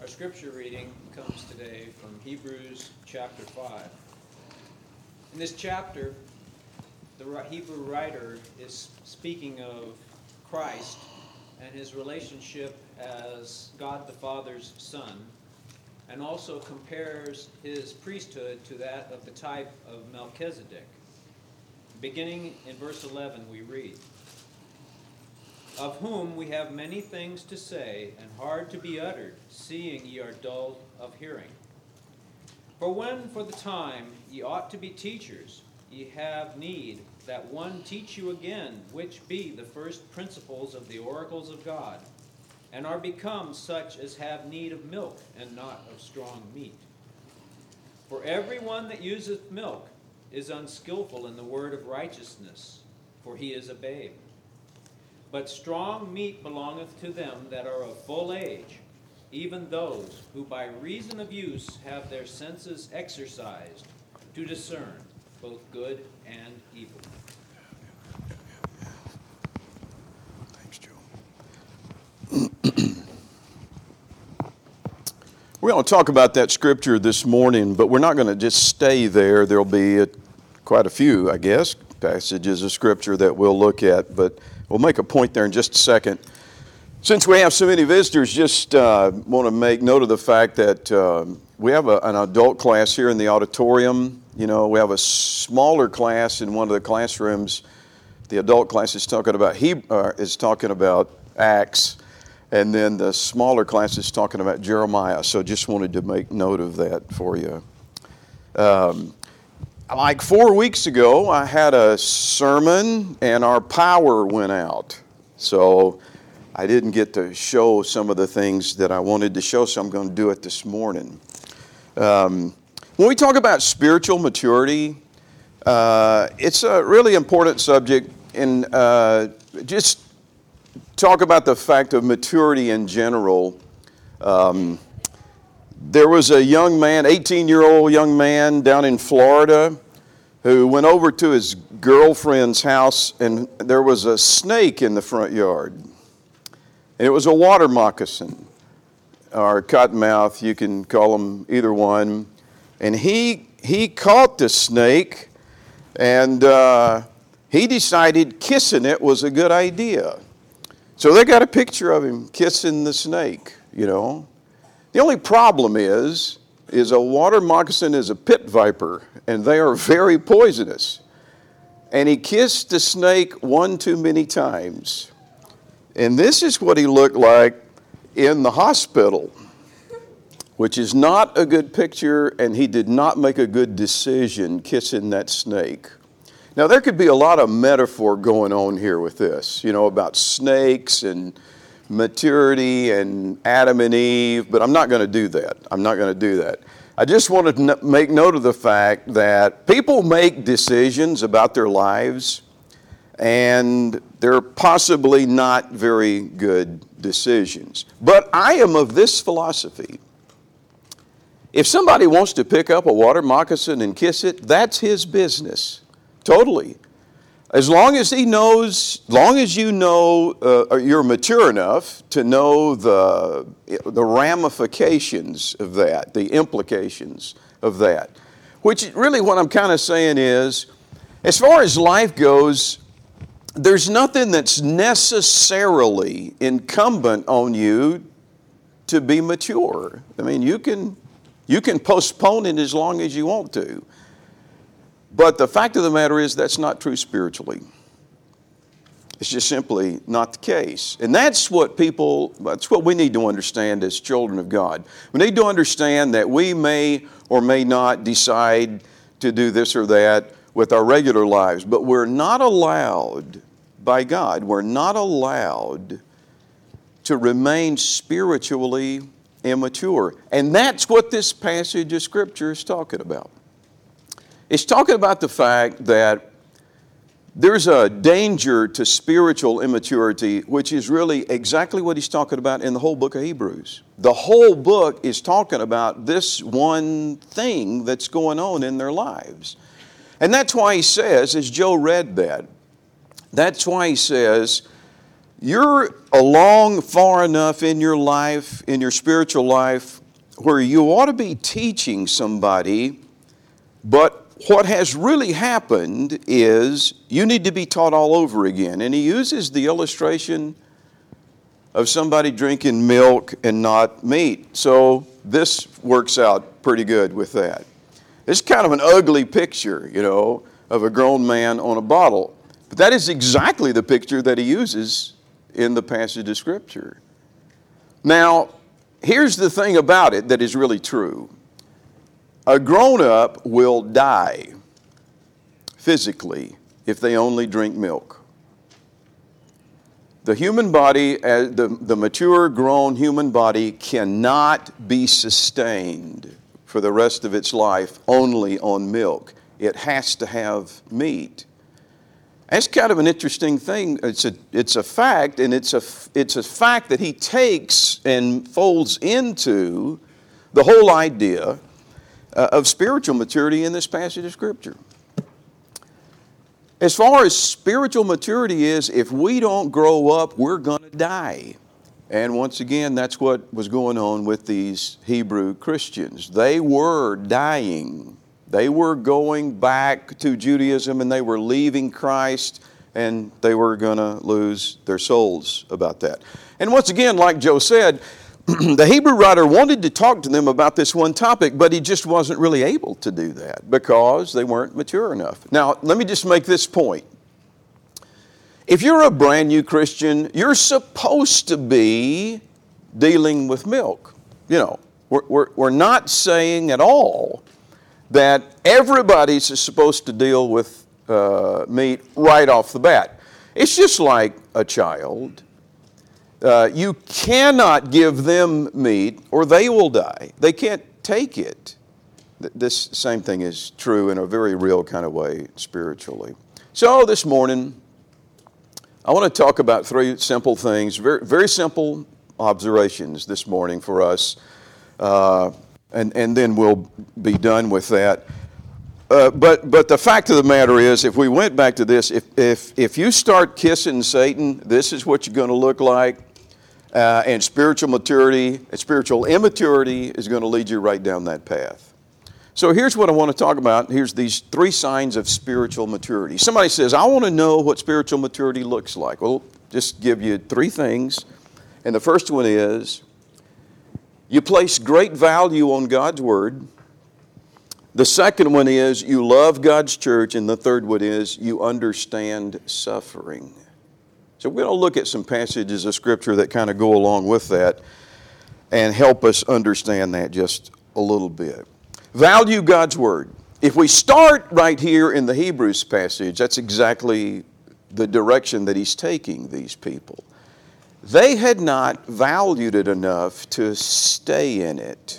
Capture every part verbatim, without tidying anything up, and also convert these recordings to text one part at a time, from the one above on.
Our scripture reading comes today from Hebrews chapter five. In this chapter, the Hebrew writer is speaking of Christ and his relationship as God the Father's Son, and also compares his priesthood to that of the type of Melchizedek. Beginning in verse eleven, we read, "Of whom we have many things to say, and hard to be uttered, seeing ye are dull of hearing. For when for the time ye ought to be teachers, ye have need that one teach you again, which be the first principles of the oracles of God, and are become such as have need of milk, and not of strong meat. For every one that useth milk is unskillful in the word of righteousness, for he is a babe. But strong meat belongeth to them that are of full age, even those who by reason of use have their senses exercised to discern both good and evil." Thanks, Joe. We're going to talk about that scripture this morning, but we're not going to just stay there. There'll be a, quite a few, I guess, passages of scripture that we'll look at, but we'll make a point there in just a second. Since we have so many visitors, just uh, want to make note of the fact that uh, we have a, an adult class here in the auditorium. You know, we have a smaller class in one of the classrooms. The adult class is talking about he uh, is talking about Acts, and then the smaller class is talking about Jeremiah. So just wanted to make note of that for you. Um, Like four weeks ago, I had a sermon and our power went out. So I didn't get to show some of the things that I wanted to show, so I'm going to do it this morning. Um, when we talk about spiritual maturity, uh, it's a really important subject, and uh, just talk about the fact of maturity in general. Um, There was a young man, eighteen-year-old young man down in Florida who went over to his girlfriend's house, and there was a snake in the front yard. And it was a water moccasin, or cottonmouth, you can call them either one. And he he caught the snake, and uh, he decided kissing it was a good idea. So they got a picture of him kissing the snake, you know. The only problem is, is a water moccasin is a pit viper, and they are very poisonous. And he kissed the snake one too many times. And this is what he looked like in the hospital, which is not a good picture, and he did not make a good decision kissing that snake. Now, there could be a lot of metaphor going on here with this, you know, about snakes and maturity and Adam and Eve, but I'm not going to do that. I'm not going to do that. I just wanted to make note of the fact that people make decisions about their lives, and they're possibly not very good decisions. But I am of this philosophy. If somebody wants to pick up a water moccasin and kiss it, that's his business. Totally. As long as he knows, long as you know, uh, you're mature enough to know the, the ramifications of that, the implications of that. Which really what I'm kind of saying is, as far as life goes, there's nothing that's necessarily incumbent on you to be mature. I mean, you can, you can postpone it as long as you want to. But the fact of the matter is that's not true spiritually. It's just simply not the case. And that's what people, that's what we need to understand as children of God. We need to understand that we may or may not decide to do this or that with our regular lives, but we're not allowed by God, we're not allowed to remain spiritually immature. And that's what this passage of Scripture is talking about. It's talking about the fact that there's a danger to spiritual immaturity, which is really exactly what he's talking about in the whole book of Hebrews. The whole book is talking about this one thing that's going on in their lives. And that's why he says, as Joe read that, that's why he says, you're along far enough in your life, in your spiritual life, where you ought to be teaching somebody, but what has really happened is you need to be taught all over again. And he uses the illustration of somebody drinking milk and not meat. So this works out pretty good with that. It's kind of an ugly picture, you know, of a grown man on a bottle. But that is exactly the picture that he uses in the passage of Scripture. Now, here's the thing about it that is really true. A grown-up will die physically if they only drink milk. The human body, uh, the, the mature, grown human body cannot be sustained for the rest of its life only on milk. It has to have meat. That's kind of an interesting thing. It's a, it's a fact, and it's a, it's a fact that he takes and folds into the whole idea uh, of spiritual maturity in this passage of Scripture. As far as spiritual maturity is, if we don't grow up, we're going to die. And once again, that's what was going on with these Hebrew Christians. They were dying. They were going back to Judaism, and they were leaving Christ, and they were going to lose their souls about that. And once again, like Joe said, the Hebrew writer wanted to talk to them about this one topic, but he just wasn't really able to do that because they weren't mature enough. Now, let me just make this point. If you're a brand new Christian, you're supposed to be dealing with milk. You know, we're, we're, we're not saying at all that everybody's supposed to deal with uh, meat right off the bat. It's just like a child. Uh, you cannot give them meat or they will die. They can't take it. This same thing is true in a very real kind of way spiritually. So this morning, I want to talk about three simple things, very, very simple observations this morning for us, uh, and, and then we'll be done with that. Uh, but but the fact of the matter is, if we went back to this, if if if you start kissing Satan, this is what you're going to look like. Uh, and spiritual maturity, and spiritual immaturity is going to lead you right down that path. So here's what I want to talk about. Here's these three signs of spiritual maturity. Somebody says, I want to know what spiritual maturity looks like. Well, just give you three things. And the first one is, you place great value on God's Word. The second one is, you love God's church. And the third one is, you understand suffering. So we're going to look at some passages of Scripture that kind of go along with that and help us understand that just a little bit. Value God's Word. If we start right here in the Hebrews passage, that's exactly the direction that he's taking these people. They had not valued it enough to stay in it.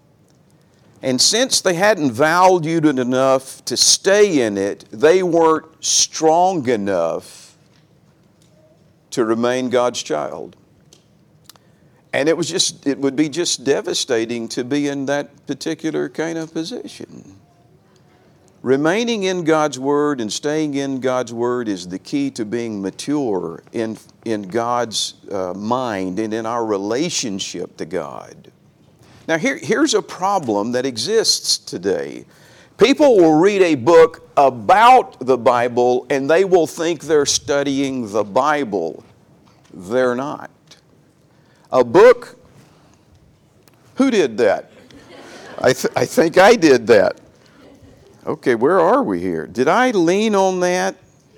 And since they hadn't valued it enough to stay in it, they weren't strong enough to remain God's child. And it was just, it would be just devastating to be in that particular kind of position. Remaining in God's Word and staying in God's Word is the key to being mature in, in God's uh, mind and in our relationship to God. Now here, here's a problem that exists today. People will read a book about the Bible and they will think they're studying the Bible. They're not. A book, who did that? I, th- I think I did that. Okay, where are we here? Did I lean on that?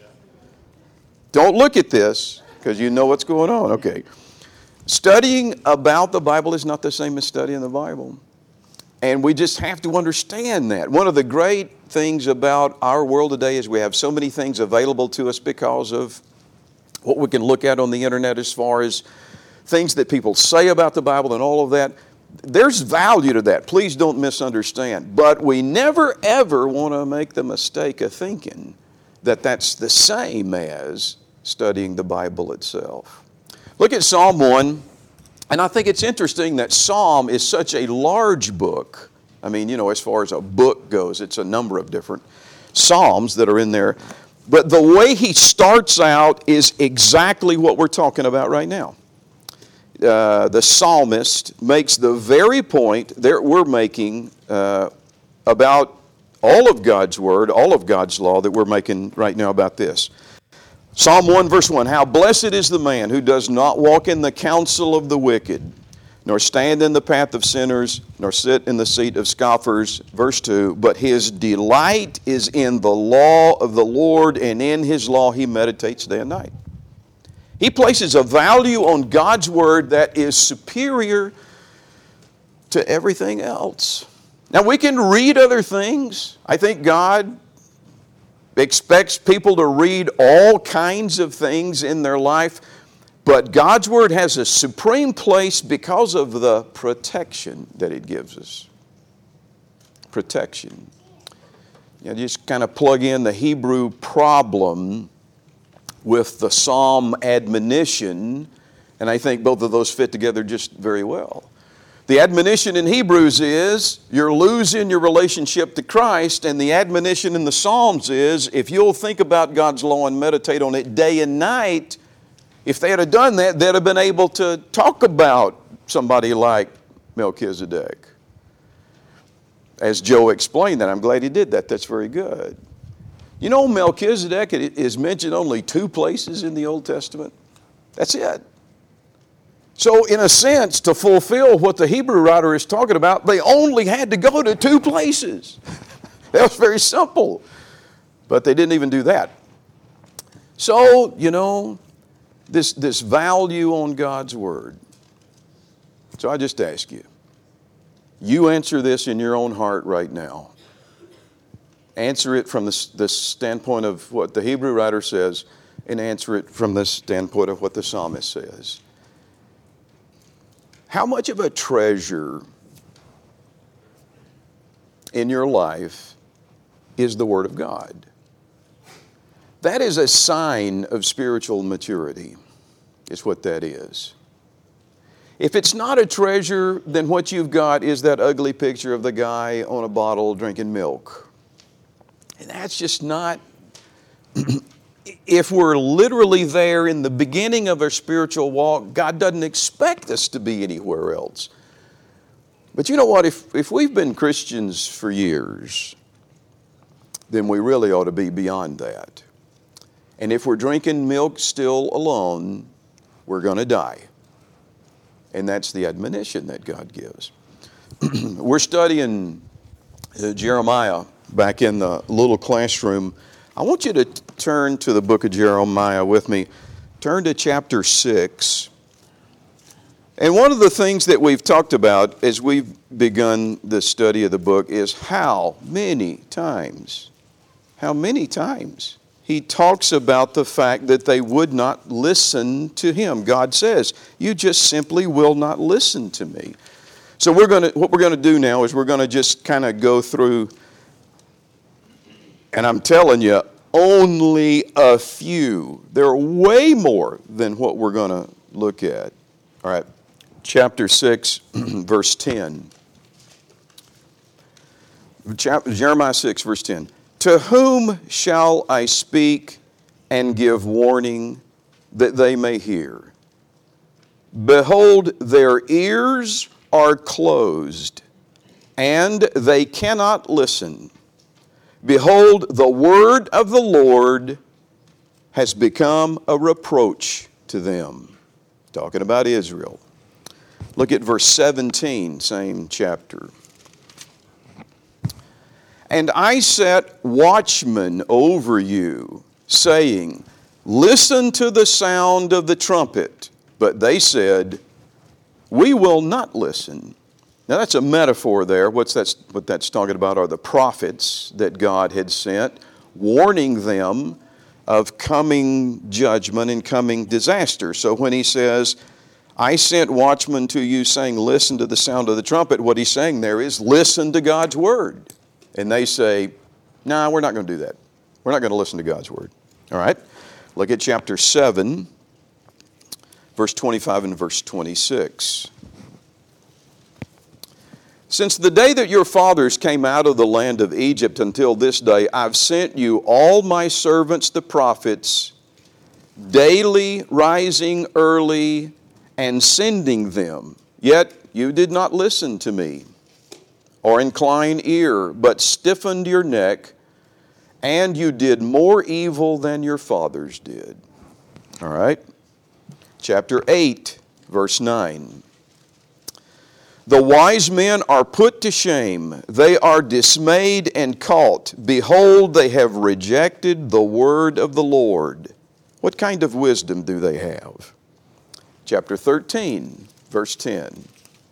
Don't look at this because you know what's going on. Okay. Studying about the Bible is not the same as studying the Bible. And we just have to understand that. One of the great things about our world today is we have so many things available to us because of what we can look at on the internet as far as things that people say about the Bible and all of that. There's value to that. Please don't misunderstand. But we never ever want to make the mistake of thinking that that's the same as studying the Bible itself. Look at Psalm one. And I think it's interesting that Psalm is such a large book. I mean, you know, as far as a book goes, it's a number of different Psalms that are in there. But the way he starts out is exactly what we're talking about right now. Uh, the psalmist makes the very point that we're making uh, about all of God's Word, all of God's law that we're making right now about this. Psalm one verse one, how blessed is the man who does not walk in the counsel of the wicked, nor stand in the path of sinners, nor sit in the seat of scoffers. Verse two, but his delight is in the law of the Lord, and in his law he meditates day and night. He places a value on God's Word that is superior to everything else. Now, we can read other things. I think God expects people to read all kinds of things in their life, but God's Word has a supreme place because of the protection that it gives us. Protection. You know, just kind of plug in the Hebrew problem with the Psalm admonition, and I think both of those fit together just very well. The admonition in Hebrews is you're losing your relationship to Christ, and the admonition in the Psalms is if you'll think about God's law and meditate on it day and night, if they had done that, they'd have been able to talk about somebody like Melchizedek. As Joe explained that, I'm glad he did that. That's very good. You know, Melchizedek is mentioned only two places in the Old Testament. That's it. So, in a sense, to fulfill what the Hebrew writer is talking about, they only had to go to two places. That was very simple. But they didn't even do that. So, you know, this, this value on God's Word. So I just ask you, you answer this in your own heart right now. Answer it from the, the standpoint of what the Hebrew writer says, and answer it from the standpoint of what the psalmist says. How much of a treasure in your life is the Word of God? That is a sign of spiritual maturity, is what that is. If it's not a treasure, then what you've got is that ugly picture of the guy on a bottle drinking milk. And that's just not, if we're literally there in the beginning of our spiritual walk, God doesn't expect us to be anywhere else. But you know what, if, if we've been Christians for years, then we really ought to be beyond that. And if we're drinking milk still alone, we're going to die. And that's the admonition that God gives. We're studying uh, Jeremiah back in the little classroom. I want you to t- turn to the book of Jeremiah with me. Turn to chapter six. And one of the things that we've talked about as we've begun the study of the book is how many times, how many times he talks about the fact that they would not listen to him. God says, you just simply will not listen to me. So we're going to, what we're going to do now is we're going to just kind of go through. And I'm telling you, only a few. There are way more than what we're going to look at. All right, chapter six, verse ten. Chapter, Jeremiah six, verse ten. To whom shall I speak and give warning that they may hear? Behold, their ears are closed, and they cannot listen. Behold, the word of the Lord has become a reproach to them. Talking about Israel. Look at verse seventeen, same chapter. And I set watchmen over you, saying, listen to the sound of the trumpet. But they said, we will not listen. Now that's a metaphor there. What's that's, what that's talking about are the prophets that God had sent, warning them of coming judgment and coming disaster. So when he says, I sent watchmen to you saying, listen to the sound of the trumpet, what he's saying there is, listen to God's word. And they say, no, nah, we're not going to do that. We're not going to listen to God's word. All right? Look at chapter seven, verse twenty-five and verse twenty-six. Since the day that your fathers came out of the land of Egypt until this day, I've sent you all my servants the prophets, daily rising early and sending them. Yet you did not listen to me or incline ear, but stiffened your neck, and you did more evil than your fathers did. All right. Chapter eight, verse nine. The wise men are put to shame. They are dismayed and caught. Behold, they have rejected the word of the Lord. What kind of wisdom do they have? Chapter thirteen, verse ten.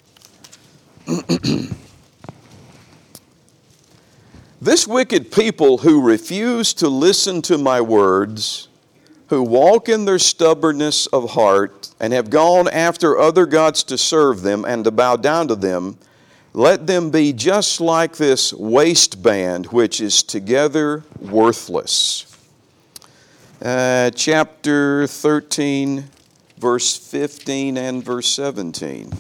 This wicked people who refuse to listen to my words, who walk in their stubbornness of heart, and have gone after other gods to serve them and to bow down to them, let them be just like this waistband which is together worthless. Uh, chapter thirteen, verse fifteen and verse seventeen.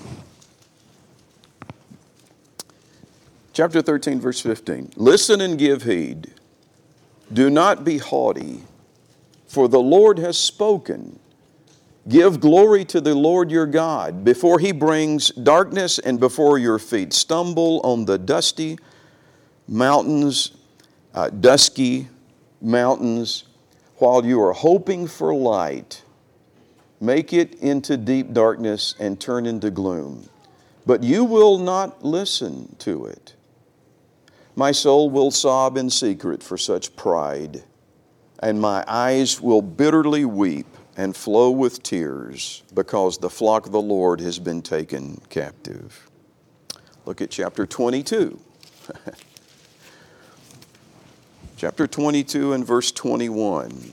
Chapter thirteen, verse fifteen. Listen and give heed. Do not be haughty, for the Lord has spoken. Give glory to the Lord your God before He brings darkness and before your feet stumble on the dusty mountains, uh, dusky mountains, while you are hoping for light. Make it into deep darkness and turn into gloom. But you will not listen to it. My soul will sob in secret for such pride, and my eyes will bitterly weep and flow with tears because the flock of the Lord has been taken captive. Look at chapter twenty-two. Chapter twenty-two and verse twenty-one.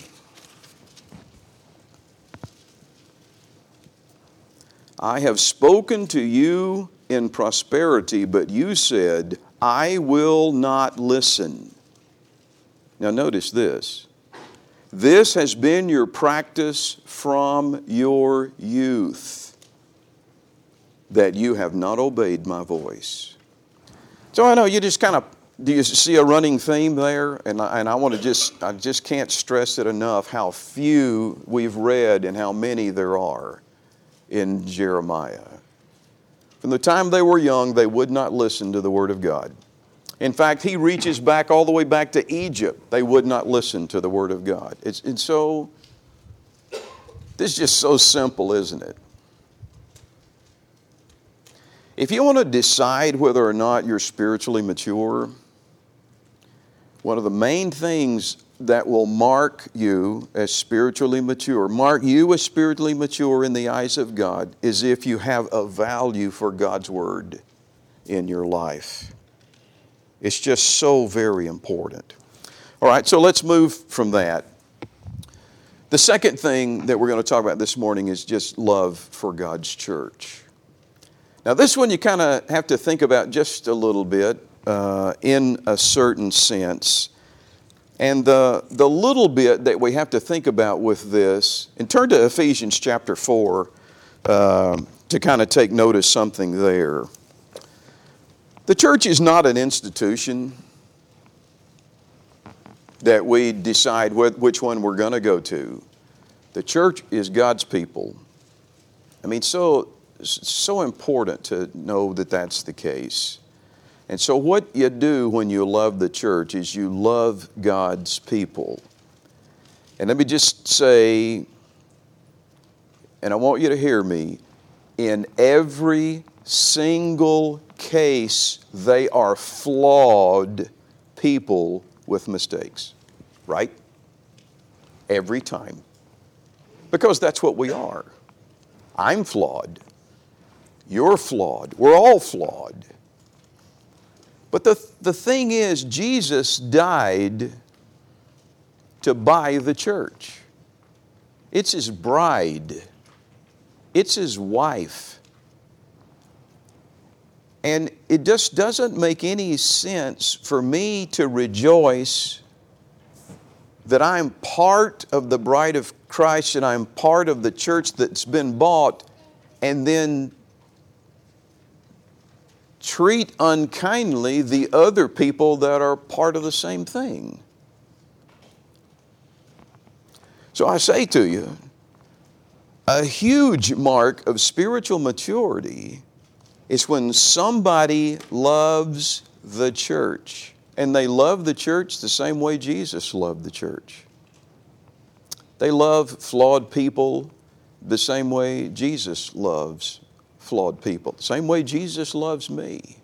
I have spoken to you in prosperity, but you said, I will not listen. Now notice this. This has been your practice from your youth, that you have not obeyed my voice. So I know you just kind of, do you see a running theme there? And I, and I want to just, I just can't stress it enough how few we've read and how many there are in Jeremiah. From the time they were young, they would not listen to the Word of God. In fact, he reaches back all the way back to Egypt. They would not listen to the Word of God. It's, it's so, this is just so simple, isn't it? If you want to decide whether or not you're spiritually mature, one of the main things that will mark you as spiritually mature, mark you as spiritually mature in the eyes of God, is if you have a value for God's Word in your life. It's just so very important. All right, so let's move from that. The second thing that we're going to talk about this morning is just love for God's church. Now this one you kind of have to think about just a little bit uh, in a certain sense. And the, the little bit that we have to think about with this, and turn to Ephesians chapter four uh, to kind of take notice something there. The church is not an institution that we decide which one we're going to go to. The church is God's people. I mean, so, so important to know that that's the case. And so what you do when you love the church is you love God's people. And let me just say, and I want you to hear me, in every single case, they are flawed people with mistakes, right? Every time. Because that's what we are. I'm flawed. You're flawed. We're all flawed. But the, the thing is, Jesus died to buy the church. It's His bride. It's His wife. And it just doesn't make any sense for me to rejoice that I'm part of the bride of Christ and I'm part of the church that's been bought, and then treat unkindly the other people that are part of the same thing. So I say to you, a huge mark of spiritual maturity is when somebody loves the church. And they love the church the same way Jesus loved the church. They love flawed people the same way Jesus loves flawed people. The same way Jesus loves me.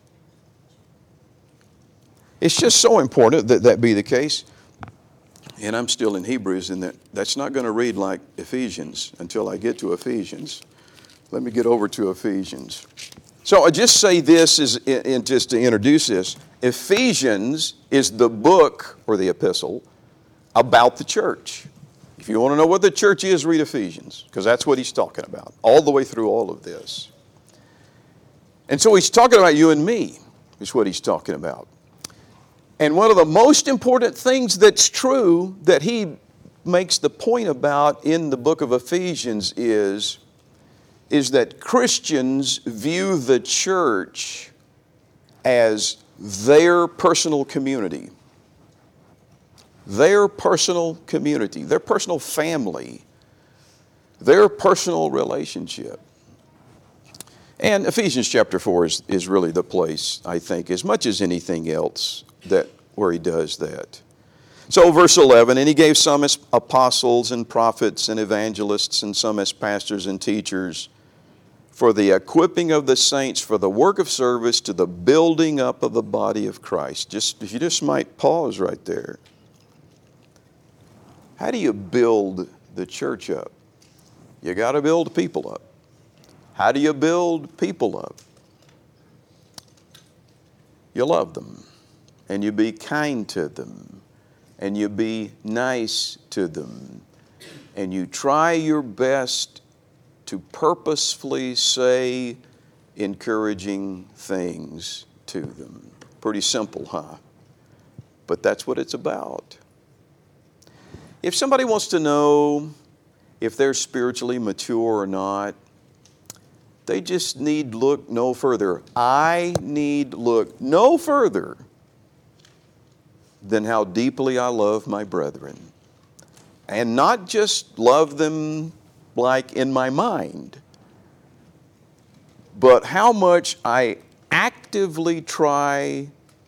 It's just so important that that be the case. And I'm still in Hebrews, and that, that's not going to read like Ephesians until I get to Ephesians. Let me get over to Ephesians. So I just say this is in, in, just to introduce this. Ephesians is the book or the epistle about the church. If you want to know what the church is, read Ephesians, because that's what he's talking about all the way through all of this. And so he's talking about you and me, is what he's talking about. And one of the most important things that's true that he makes the point about in the book of Ephesians is, is that Christians view the church as their personal community. Their personal community, their personal family, their personal relationship. And Ephesians chapter four is, is really the place, I think, as much as anything else, that where he does that. So verse eleven, and he gave some as apostles and prophets and evangelists and some as pastors and teachers for the equipping of the saints, for the work of service, to the building up of the body of Christ. Just, if you just might pause right there. How do you build the church up? You got to build people up. How do you build people up? You love them, and you be kind to them, and you be nice to them, and you try your best to purposefully say encouraging things to them. Pretty simple, huh? But that's what it's about. If somebody wants to know if they're spiritually mature or not, they just need look no further. I need look no further than how deeply I love my brethren. And not just love them like in my mind, but how much I actively try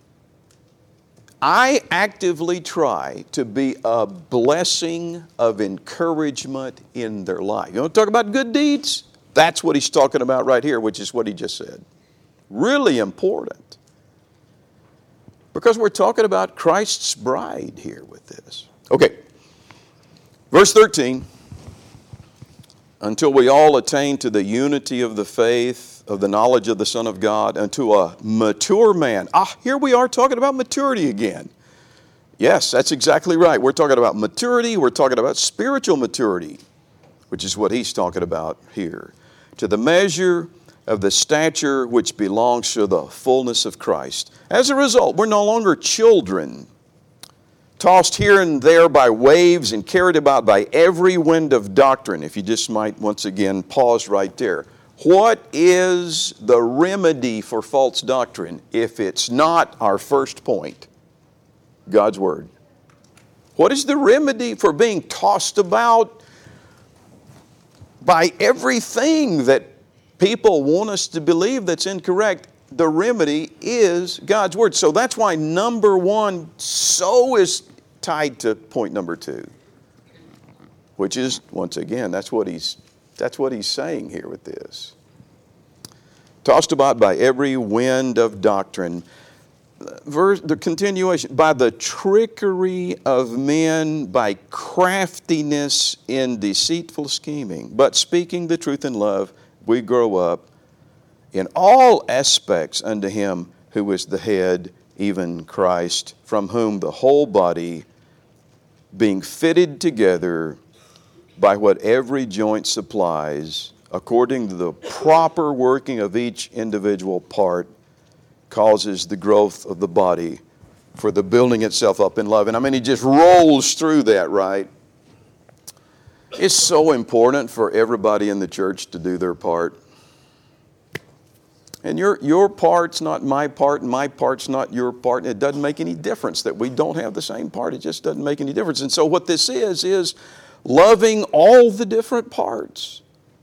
I actively try to be a blessing of encouragement in their life. You want to talk about good deeds? That's what he's talking about right here, which is what he just said. Really important. Because we're talking about Christ's bride here with this. Okay. Verse thirteen. Until we all attain to the unity of the faith, of the knowledge of the Son of God, unto a mature man. Ah, here we are talking about maturity again. Yes, that's exactly right. We're talking about maturity. We're talking about spiritual maturity, which is what he's talking about here. To the measure of the stature which belongs to the fullness of Christ. As a result, we're no longer children, tossed here and there by waves and carried about by every wind of doctrine. If you just might once again pause right there. What is the remedy for false doctrine if it's not our first point? God's Word. What is the remedy for being tossed about by everything that people want us to believe that's incorrect? The remedy is God's Word. So that's why number one so is tied to point number two, which is, once again, that's what he's that's what he's saying here with this. Tossed about by every wind of doctrine. Verse, the continuation, by the trickery of men, by craftiness in deceitful scheming. But speaking the truth in love, we grow up in all aspects unto Him who is the head, even Christ, from whom the whole body, being fitted together by what every joint supplies, according to the proper working of each individual part, causes the growth of the body for the building itself up in love. And I mean, he just rolls through that, right? It's so important for everybody in the church to do their part. And your, your part's not my part, and my part's not your part. And it doesn't make any difference that we don't have the same part. It just doesn't make any difference. And so what this is, is loving all the different parts.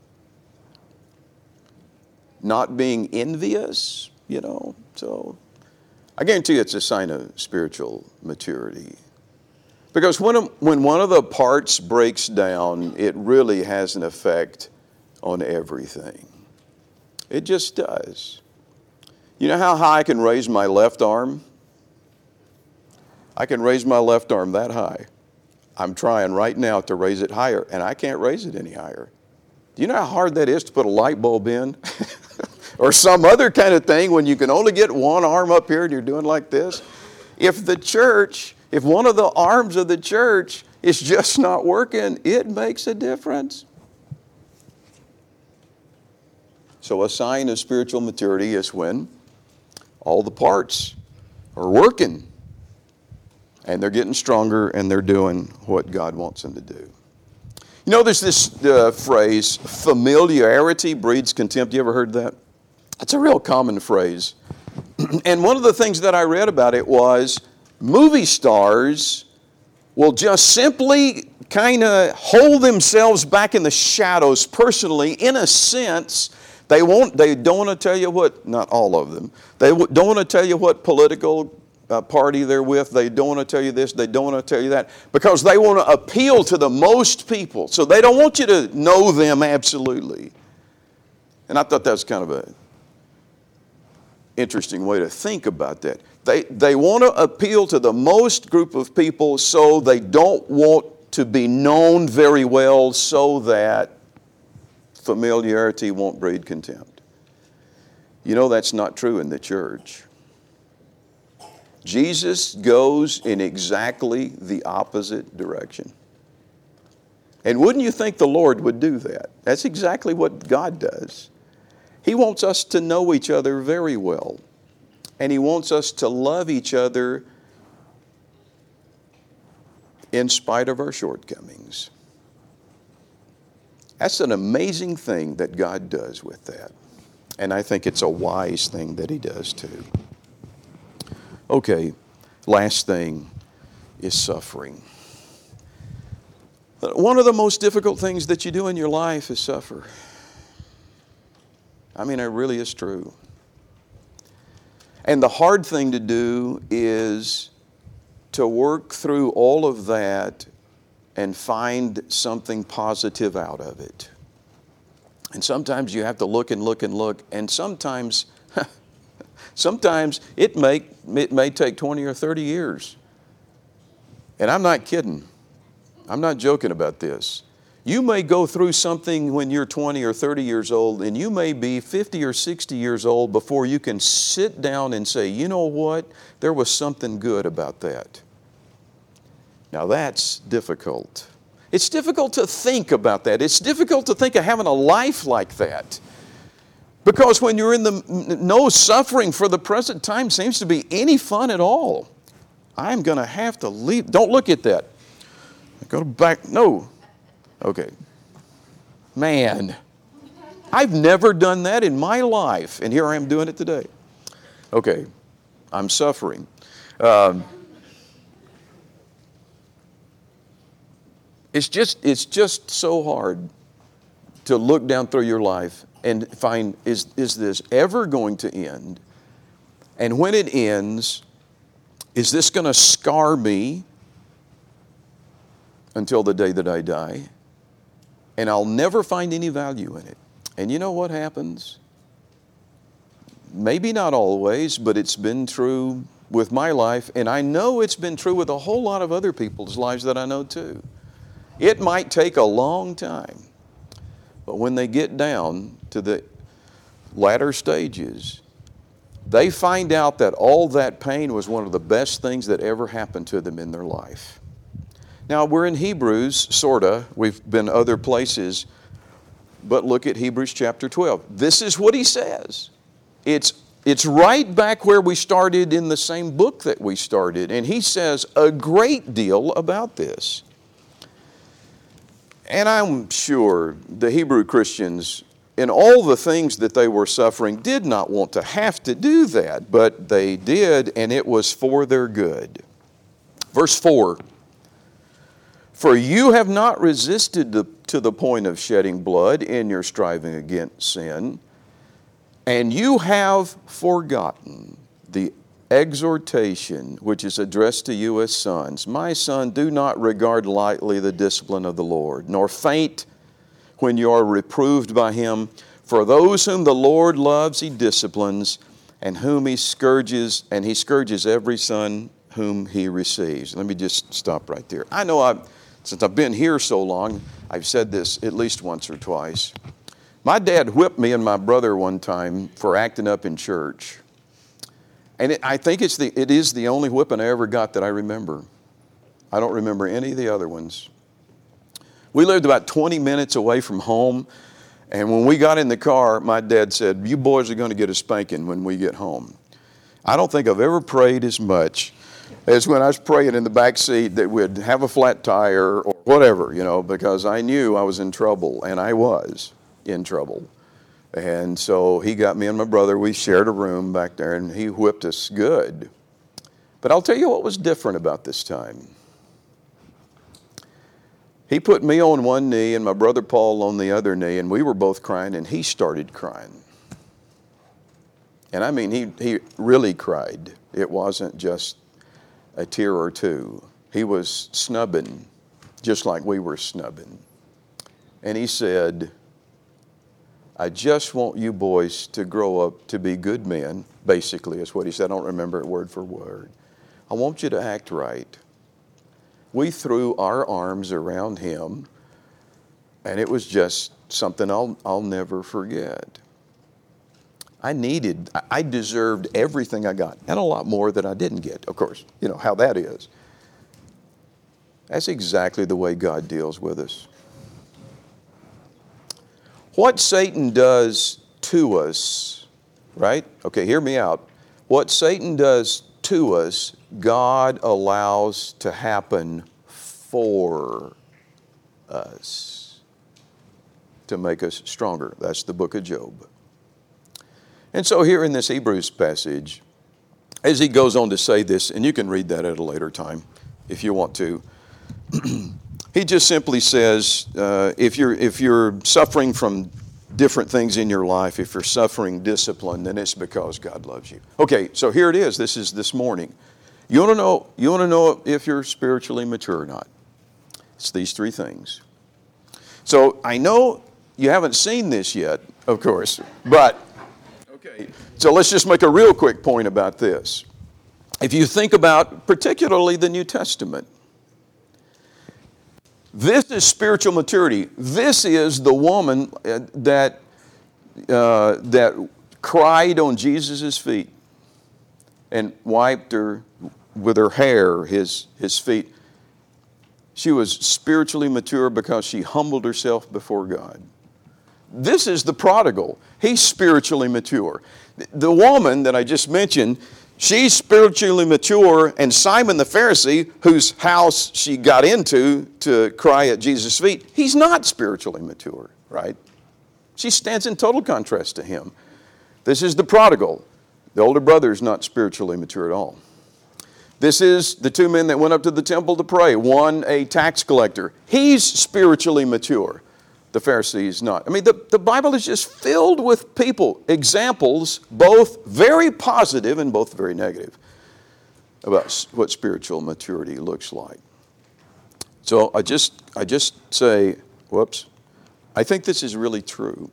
Not being envious, you know. So I guarantee you it's a sign of spiritual maturity. Because when, when one of the parts breaks down, it really has an effect on everything. It just does. You know how high I can raise my left arm? I can raise my left arm that high. I'm trying right now to raise it higher, and I can't raise it any higher. Do you know how hard that is to put a light bulb in? Or some other kind of thing when you can only get one arm up here and you're doing like this? If the church, if one of the arms of the church is just not working, it makes a difference. So a sign of spiritual maturity is when all the parts are working and they're getting stronger and they're doing what God wants them to do. You know, there's this uh, phrase, familiarity breeds contempt. You ever heard that? It's a real common phrase. And one of the things that I read about it was movie stars will just simply kind of hold themselves back in the shadows personally, in a sense. They won't. They don't want to tell you what, not all of them, they don't want to tell you what political uh, party they're with. They don't want to tell you this. They don't want to tell you that. Because they want to appeal to the most people. So they don't want you to know them absolutely. And I thought that was kind of a interesting way to think about that. They, they want to appeal to the most group of people, so they don't want to be known very well, so that familiarity won't breed contempt. You know that's not true in the church. Jesus goes in exactly the opposite direction. And wouldn't you think the Lord would do that? That's exactly what God does. He wants us to know each other very well. And He wants us to love each other in spite of our shortcomings. That's an amazing thing that God does with that. And I think it's a wise thing that He does too. Okay, last thing is suffering. One of the most difficult things that you do in your life is suffer. I mean, it really is true. And the hard thing to do is to work through all of that and find something positive out of it. And sometimes you have to look and look and look, and sometimes, sometimes it may, it may take twenty or thirty years. And I'm not kidding. I'm not joking about this. You may go through something when you're twenty or thirty years old, and you may be fifty or sixty years old before you can sit down and say, you know what, there was something good about that. Now that's difficult. It's difficult to think about that. It's difficult to think of having a life like that. Because when you're in the no suffering for the present time seems to be any fun at all. I'm going to have to leave. Don't look at that. Go back. No. Okay. Man, I've never done that in my life, and here I am doing it today. Okay, I'm suffering. Um, it's just it's just so hard to look down through your life and find, is, is this ever going to end? And when it ends, is this going to scar me until the day that I die? And I'll never find any value in it. And you know what happens? Maybe not always, but it's been true with my life, and I know it's been true with a whole lot of other people's lives that I know too. It might take a long time, but when they get down to the latter stages, they find out that all that pain was one of the best things that ever happened to them in their life. Now, we're in Hebrews, sort of. We've been other places. But look at Hebrews chapter twelve. This is what he says. It's, it's right back where we started in the same book that we started. And he says a great deal about this. And I'm sure the Hebrew Christians in all the things that they were suffering, did not want to have to do that, but they did, and it was for their good. Verse four, for you have not resisted the, to the point of shedding blood in your striving against sin, and you have forgotten the exhortation which is addressed to you as sons. My son, do not regard lightly the discipline of the Lord, nor faint when you are reproved by him. For those whom the Lord loves, he disciplines, and whom he scourges, and he scourges every son whom he receives. Let me just stop right there. I know I've, since I've been here so long, I've said this at least once or twice. My dad whipped me and my brother one time for acting up in church. And it, I think it's the, it is the only whipping I ever got that I remember. I don't remember any of the other ones. We lived about twenty minutes away from home, and when we got in the car, my dad said, you boys are going to get a spanking when we get home. I don't think I've ever prayed as much as when I was praying in the back seat that we'd have a flat tire or whatever, you know, because I knew I was in trouble, and I was in trouble. And so he got me and my brother, we shared a room back there, and he whipped us good. But I'll tell you what was different about this time. He put me on one knee and my brother Paul on the other knee, and we were both crying, and he started crying. And I mean, he, he really cried. It wasn't just a tear or two. He was snubbing, just like we were snubbing. And he said, I just want you boys to grow up to be good men, basically is what he said. I don't remember it word for word. I want you to act right. We threw our arms around him, and it was just something I'll, I'll never forget. I needed, I deserved everything I got, and a lot more that I didn't get, of course. You know how that is. That's exactly the way God deals with us. What Satan does to us, right? Okay, hear me out. What Satan does to us, God allows to happen for us to make us stronger. That's the book of Job. And so here in this Hebrews passage, as he goes on to say this, and you can read that at a later time if you want to, he just simply says, uh, if you're if you're suffering from different things in your life, if you're suffering discipline, then it's because God loves you. Okay, so here it is. This is this morning. You want to know, you want to know if you're spiritually mature or not. It's these three things. So I know you haven't seen this yet, of course, but okay. So let's just make a real quick point about this. If you think about particularly the New Testament, this is spiritual maturity. This is the woman that uh, that cried on Jesus' feet and wiped her with her hair, his, his feet. She was spiritually mature because she humbled herself before God. This is the prodigal. He's spiritually mature. The woman that I just mentioned, she's spiritually mature, and Simon the Pharisee, whose house she got into to cry at Jesus' feet, he's not spiritually mature, right? She stands in total contrast to him. This is the prodigal. The older brother is not spiritually mature at all. This is the two men that went up to the temple to pray. One, a tax collector. He's spiritually mature. The Pharisee is not. I mean, the, the Bible is just filled with people, examples, both very positive and both very negative, about what spiritual maturity looks like. So I just, I just say, whoops, I think this is really true.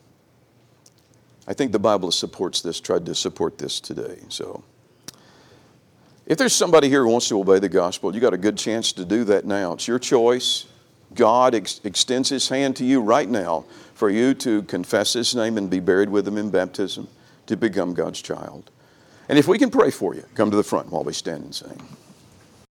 I think the Bible supports this, tried to support this today. So if there's somebody here who wants to obey the gospel, you got a good chance to do that now. It's your choice. God ex- extends His hand to you right now for you to confess His name and be buried with Him in baptism to become God's child. And if we can pray for you, come to the front while we stand and sing.